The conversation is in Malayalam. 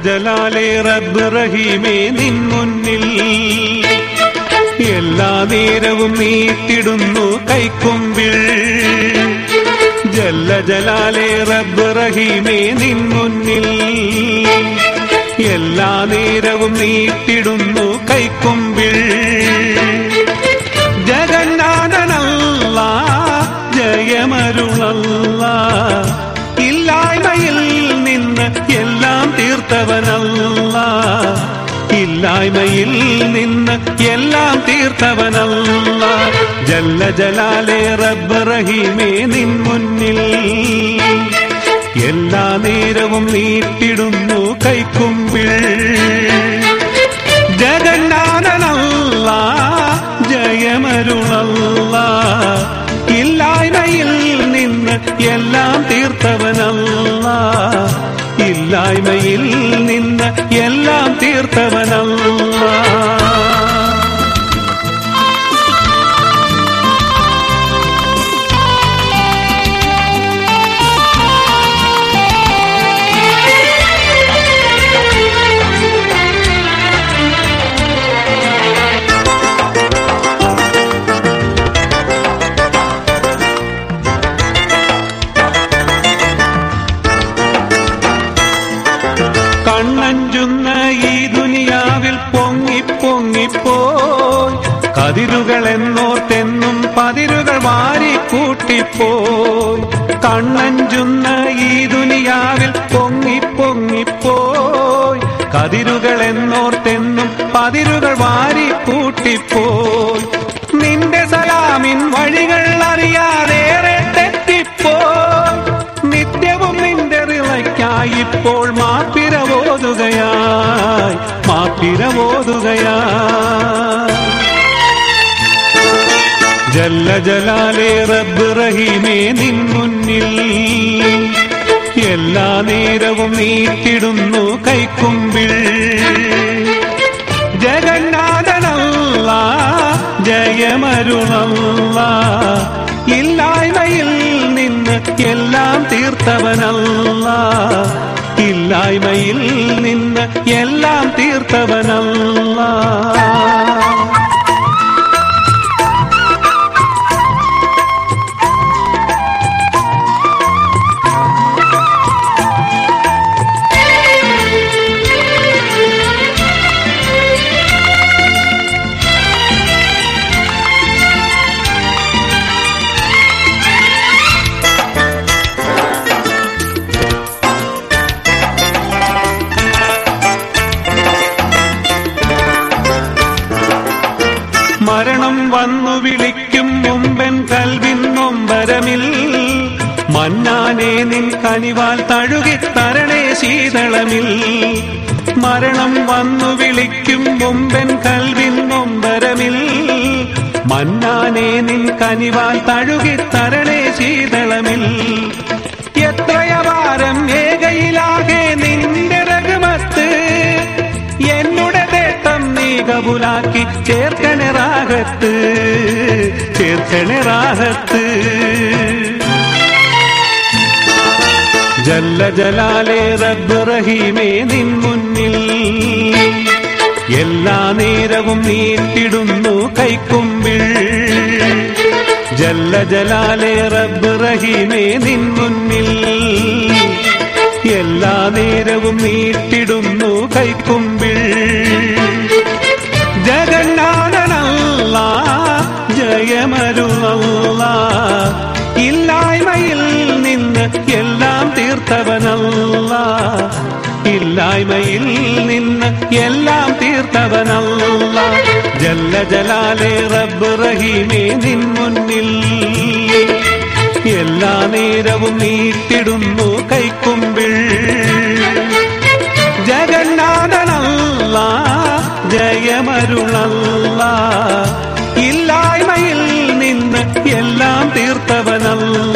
ജലാലേ റബ്ബ് റഹീമേ നിൻ മുന്നിൽ എല്ലാ നേരവും നീട്ടിടുന്നു കൈക്കുമ്പിൽ. ജല്ല ജലാലേ റബ്ബ് റഹീമേ നിൻ മുന്നിൽ എല്ലാ നേരവും നീട്ടിടുന്നു കൈക്കുമ്പിൽ. ജഗന്നാഥനല്ലാ ജയമരുളല്ലാ ഇല്ലായ്മയിൽ നിന്ന് എല്ലാം തീർത്തവനല്ലാ ഇല്ലായ്മയിൽ നിന്ന് എല്ലാം തീർത്തവനല്ലാ. ജല്ല ജലാലേ റബ്ബ് റഹീമേ നിൻ മുന്നിൽ എല്ലാ നേരവും നീട്ടിടുന്നു കൈക്കുമ്പിൽ. ജഗന്നാഥനല്ലാ ജയമരുളല്ലാ ഇല്ലായ്മയിൽ നിന്ന് എല്ലാം തീർത്തവനല്ലാ ഇല്ലായ്മയിൽ നിന്ന് എല്ലാം തീർത്തവനല്ലാ. കണ്ണഞ്ചുന്ന ഈ ദുനിയാവിൽ പൊങ്ങിപ്പോയി കതിരുകൾ എന്നോർത്തെന്നും പതിരുകൾ വാരിക്കൂട്ടിപ്പോയി. കണ്ണഞ്ചുന്ന ഈ ദുനിയാവിൽ പൊങ്ങിപ്പോയി കതിരുകൾ എന്നോർത്തെന്നും പതിരുകൾ വാരിക്കൂട്ടിപ്പോയി. നിന്റെ സലാമിൻ വഴികൾ അറിയാതേറെ തെറ്റിപ്പോയി. നിത്യവും നിന്റെ റിളയ്ക്കായി ഇപ്പോൾ മാപ്പിരവോതുകയായി. ജല്ല ജലാലേ റബ്ബ് റഹീമേ നിൻ മുന്നിൽ എല്ലാ നേരവും നീട്ടിടുന്നു കൈക്കുമ്പിൽ. ജഗന്നാഥനല്ലാ ജയമരുളല്ലാ ഇല്ലായ്മയിൽ നിന്ന് എല്ലാം തീർത്തവനല്ലാ ഇല്ലായ്മയിൽ നിന്ന് എല്ലാം തീർത്തവനല്ലാ. മരണം വന്നു വിളിക്കും മുമ്പൻ കൽവിൻ നൊമ്പരമിൽ മന്നാനെ നിൻ കനിവാൽ തഴുകിത്തരണേ ശീതളമിൽ. മരണം വന്നു വിളിക്കും മുമ്പൻ കൽവിൻ നൊമ്പരമിൽ മന്നാനെ നിൻ കനിവാൽ തഴുകിത്തരണേ ശീതളമിൽ. എത്രയവാരം ഏകയിലാകെ നിന്റെ റഹ്മത്ത് എന്നുടെ തേട്ടം നീ കബൂലാക്കി ചേർക്കണേ റാഹത്ത്. ജല്ല ജലാലേ റബ്ബ് റഹീമേ നിൻ മുന്നിൽ എല്ലാ നേരവും നീട്ടിടുന്നു കൈക്കുമ്പിൽ. ജല്ല ജലാലേ റബ്ബ് റഹീമേ നിൻ മുന്നിൽ എല്ലാ നേരവും നീട്ടിടുന്നു കൈക്കുമ്പിൽ. ജഗന്നാഥനല്ലാ ജയമരുളല്ലാ ഇല്ലായ്മയിൽ നിന്ന് എല്ലാം തീർത്തവനല്ലാ ഇല്ലായ്മയിൽ നിന്ന് എല്ലാം തീർത്തവനല്ലാ. ജല്ല ജലാലേ റബ്ബ് റഹീമേ നിൻ മുന്നിൽ എല്ലാ നേരവും നീട്ടിടുന്നു കൈക്കുമ്പിൽ. ജഗന്നാഥനല്ലാ ജയമരുളല്ലാ ഇല്ലായ്മയിൽ നിന്ന് എല്ലാം തീർത്തവനല്ലാ